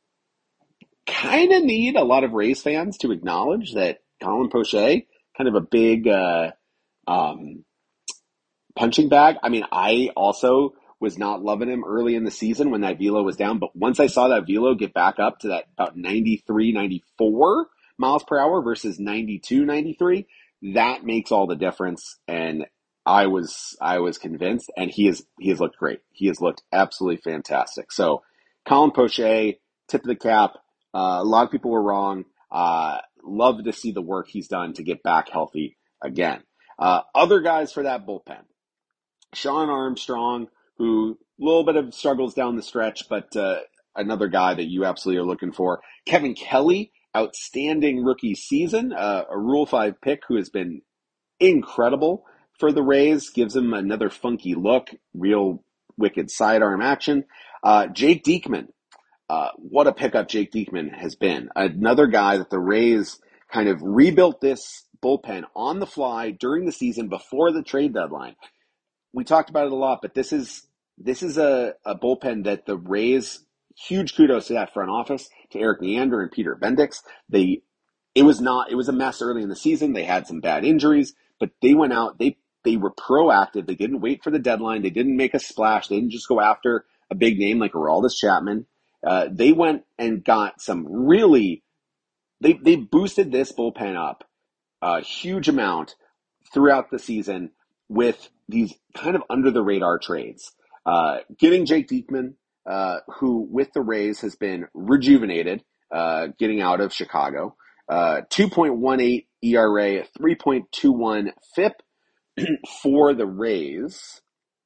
B: Kind of need a lot of Rays fans to acknowledge that Colin Poche, kind of a big uh, um, punching bag. I mean, I also was not loving him early in the season when that velo was down, but once I saw that velo get back up to that about ninety-three, ninety-four miles per hour versus ninety-two, ninety-three, that makes all the difference. And I was I was convinced, and he is he has looked great. He has looked absolutely fantastic. So Colin Poche, tip of the cap. Uh, a lot of people were wrong. Uh, love to see the work he's done to get back healthy again. Uh, other guys for that bullpen. Sean Armstrong, who a little bit of struggles down the stretch, but uh, another guy that you absolutely are looking for. Kevin Kelly, outstanding rookie season, uh, a Rule five pick who has been incredible for the Rays, gives him another funky look, real wicked sidearm action. Uh, Jake Diekman, uh, what a pickup Jake Diekman has been. Another guy that the Rays kind of rebuilt this bullpen on the fly during the season before the trade deadline. We talked about it a lot, but this is this is a, a bullpen that the Rays, huge kudos to that front office, to Eric Neander and Peter Bendix. They it was not it was a mess early in the season. They had some bad injuries, but they went out, they they were proactive. They didn't wait for the deadline. They didn't make a splash. They didn't just go after a big name like Aroldis Chapman. Uh, they went and got some really they they boosted this bullpen up a huge amount throughout the season with these kind of under-the-radar trades. Uh, getting Jake Diekman, uh, who with the Rays has been rejuvenated, uh, getting out of Chicago. Uh, two point one eight E R A, three point two one F I P for the Rays.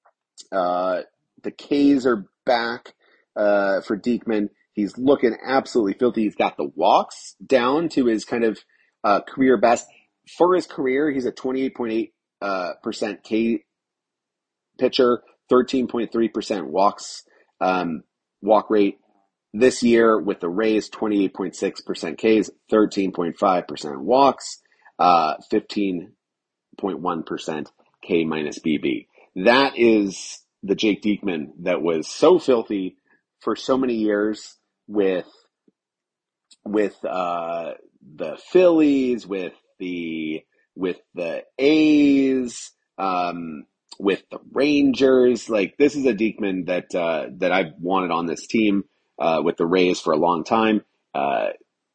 B: Uh, the K's are back uh, for Diekman. He's looking absolutely filthy. He's got the walks down to his kind of uh, career best. For his career, he's a twenty-eight point eight uh, percent K pitcher, thirteen point three percent walks, um, walk rate. This year with the Rays, twenty-eight point six percent Ks, thirteen point five percent walks, uh, fifteen point one percent K minus B B. That is the Jake Diekman that was so filthy for so many years with with uh, the Phillies, with the with the A's, um, with the Rangers. Like, this is a Diekman that uh, that I've wanted on this team uh, with the Rays for a long time. Uh,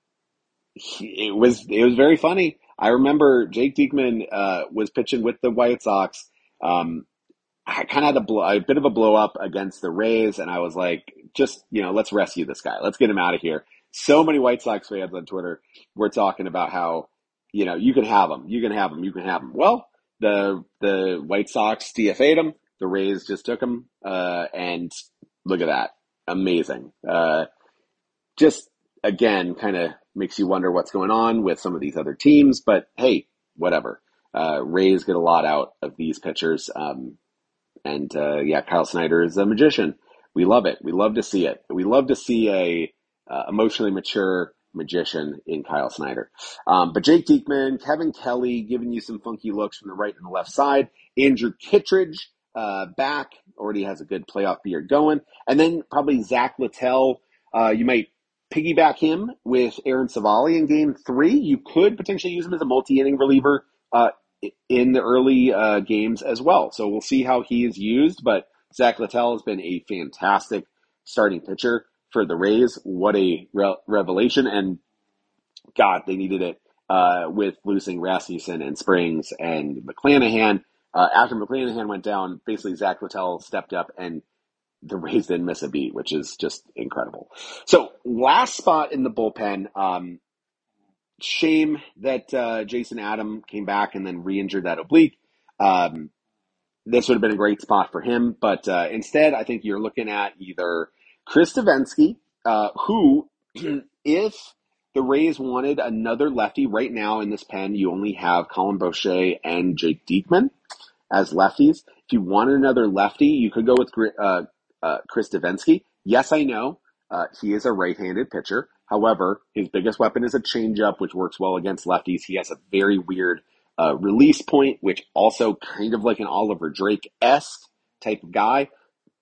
B: he, it was it was very funny. I remember Jake Diekman uh, was pitching with the White Sox. Um, I kind of had a, blow, a bit of a blow up against the Rays, and I was like, just, you know, let's rescue this guy. Let's get him out of here. So many White Sox fans on Twitter were talking about how, you know, you can have him, you can have him, you can have him. Well, the the White Sox D F A'd him. The Rays just took him, uh, and look at that. Amazing. Uh, just, again, kind of makes you wonder what's going on with some of these other teams, but hey, whatever. Uh, Rays get a lot out of these pitchers. Um, And, uh, yeah, Kyle Snyder is a magician. We love it. We love to see it. We love to see a uh, emotionally mature magician in Kyle Snyder. Um, but Jake Diekman, Kevin Kelly giving you some funky looks from the right and the left side. Andrew Kittredge uh, back, already has a good playoff beard going. And then probably Zach Littell. Uh, you might piggyback him with Aaron Savali in game three. You could potentially use him as a multi-inning reliever uh, in the early uh, games as well. So we'll see how he is used, but Zach Littell has been a fantastic starting pitcher for the Rays. What a re- revelation. And God, they needed it uh, with losing Rasmussen and Springs and McClanahan. Uh, after McClanahan went down, basically Zach Littell stepped up and the Rays didn't miss a beat, which is just incredible. So last spot in the bullpen, um, shame that uh, Jason Adam came back and then re-injured that oblique. Um, this would have been a great spot for him, but uh, instead, I think you're looking at either Chris Davinsky, uh, who, if the Rays wanted another lefty right now in this pen, you only have Colin Poche and Jake Diekman as lefties. If you wanted another lefty, you could go with uh, uh, Chris Davinsky. Yes, I know uh, he is a right-handed pitcher. However, his biggest weapon is a changeup, which works well against lefties. He has a very weird uh, release point, which also kind of like an Oliver Drake-esque type of guy.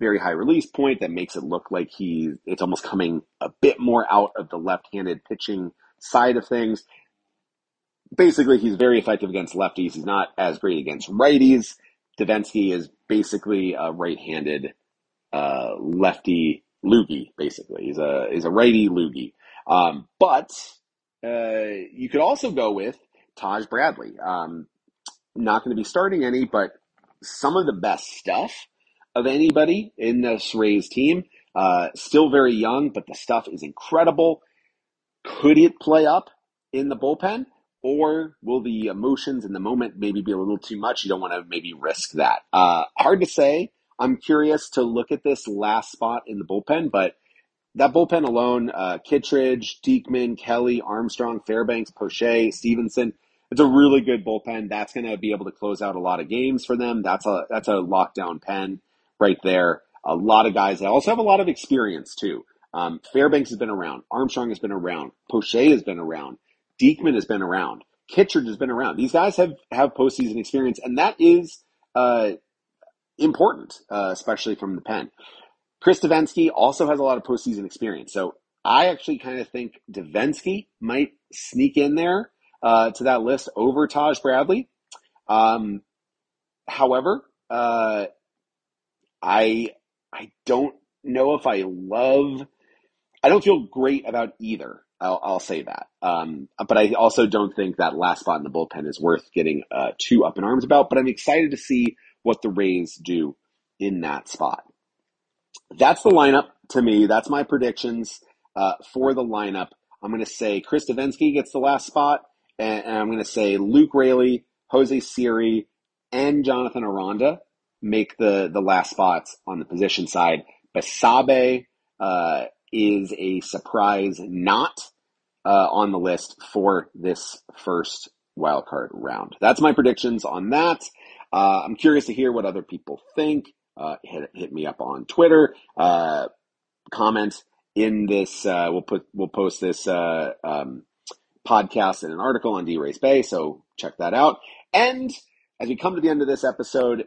B: very high release point that makes it look like he it's almost coming a bit more out of the left-handed pitching side of things. Basically, he's very effective against lefties. He's not as great against righties. Devenski is basically a right-handed uh, lefty loogie, basically. He's a, he's a righty loogie. Um, but uh, you could also go with Taj Bradley. Um, not going to be starting any, but some of the best stuff of anybody in this Rays team. Uh, still very young, but the stuff is incredible. Could it play up in the bullpen? Or will the emotions in the moment maybe be a little too much? You don't want to maybe risk that. Uh, hard to say. I'm curious to look at this last spot in the bullpen, but that bullpen alone, uh, Kittredge, Diekman, Kelly, Armstrong, Fairbanks, Poche, Stevenson, it's a really good bullpen. That's going to be able to close out a lot of games for them. That's a, that's a lockdown pen right there. A lot of guys that also have a lot of experience too. Um, Fairbanks has been around. Armstrong has been around. Poche has been around. Diekman has been around. Kittredge has been around. These guys have, have postseason experience, and that is uh, important, uh, especially from the pen. Chris Devenski also has a lot of postseason experience. So I actually kind of think Devenski might sneak in there uh, to that list over Taj Bradley. Um, however, uh, I I don't know if I love – I don't feel great about either. I'll, I'll say that. Um, but I also don't think that last spot in the bullpen is worth getting uh, too up in arms about. But I'm excited to see what the Rays do in that spot. That's the lineup to me. That's my predictions uh, for the lineup. I'm going to say Chris Devenski gets the last spot. And, and I'm going to say Luke Raley, Jose Siri, and Jonathan Aranda make the, the last spots on the position side. Basabe uh, is a surprise not uh, on the list for this first wildcard round. That's my predictions on that. Uh, I'm curious to hear what other people think. Uh, hit, hit me up on Twitter. Uh, comment in this. Uh, we'll put we'll post this uh, um, podcast in an article on D-Rays Bay, so check that out. And as we come to the end of this episode,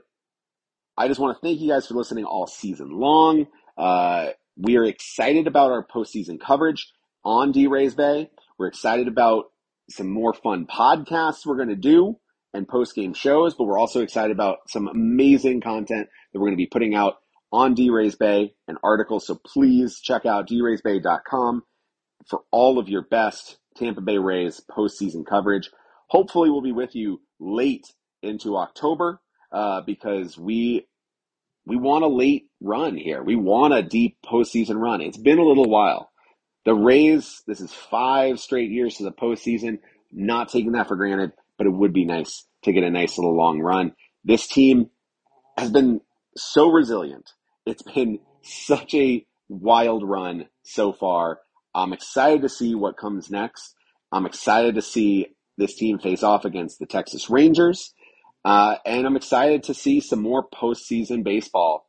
B: I just want to thank you guys for listening all season long. Uh, we are excited about our postseason coverage on D-Rays Bay. We're excited about some more fun podcasts we're going to do and post-game shows, but we're also excited about some amazing content that we're going to be putting out on D-Rays Bay and articles. So please check out D rays bay dot com for all of your best Tampa Bay Rays postseason coverage. Hopefully we'll be with you late into October uh, because we we want a late run here. We want a deep postseason run. It's been a little while. The Rays, this is five straight years to the postseason. Not taking that for granted, but it would be nice to get a nice little long run. This team has been so resilient. It's been such a wild run so far. I'm excited to see what comes next. I'm excited to see this team face off against the Texas Rangers. Uh, and I'm excited to see some more postseason baseball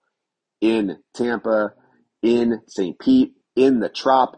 B: in Tampa, in Saint Pete, in the Trop,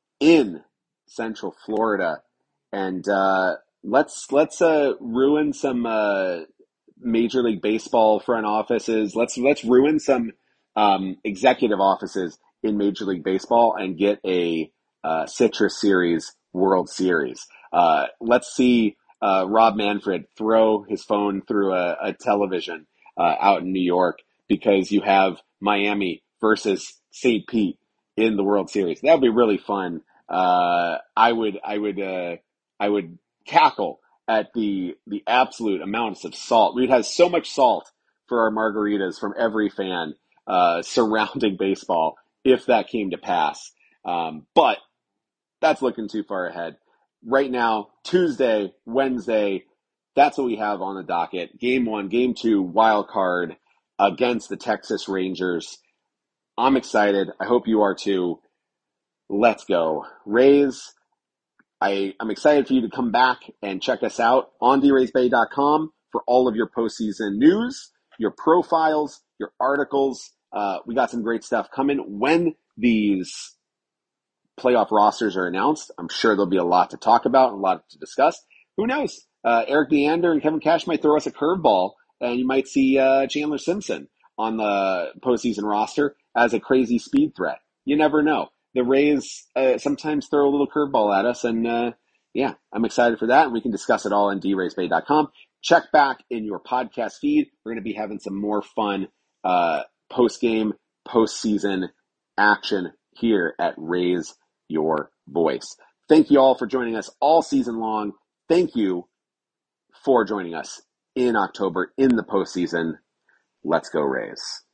B: in Central Florida. And uh, let's let's uh, ruin some uh, Major League Baseball front offices. Let's let's ruin some um, executive offices in Major League Baseball and get a uh, Citrus Series World Series. Uh, let's see uh, Rob Manfred throw his phone through a, a television uh, out in New York because you have Miami versus Saint Pete in the World Series. That would be really fun. Uh, I would I would uh, I would cackle at the the absolute amounts of salt. We'd have so much salt for our margaritas from every fan uh, surrounding baseball if that came to pass. Um, but that's looking too far ahead. Right now, Tuesday, Wednesday, that's what we have on the docket. Game one, game two, wild card against the Texas Rangers. I'm excited. I hope you are too. Let's go. Rays, I, I'm excited for you to come back and check us out on D rays bay dot com for all of your postseason news, your profiles, your articles. Uh, we got some great stuff coming when these playoff rosters are announced. I'm sure there'll be a lot to talk about and a lot to discuss. Who knows? Uh, Eric Leander and Kevin Cash might throw us a curveball, and you might see uh, Chandler Simpson on the postseason roster as a crazy speed threat. You never know. The Rays uh, sometimes throw a little curveball at us, and uh, yeah, I'm excited for that, and we can discuss it all on d rays bay dot com. Check back in your podcast feed. We're going to be having some more fun uh, post-game, post-season action here at Raise Your Voice. Thank you all for joining us all season long. Thank you for joining us in October in the postseason. Let's go Rays.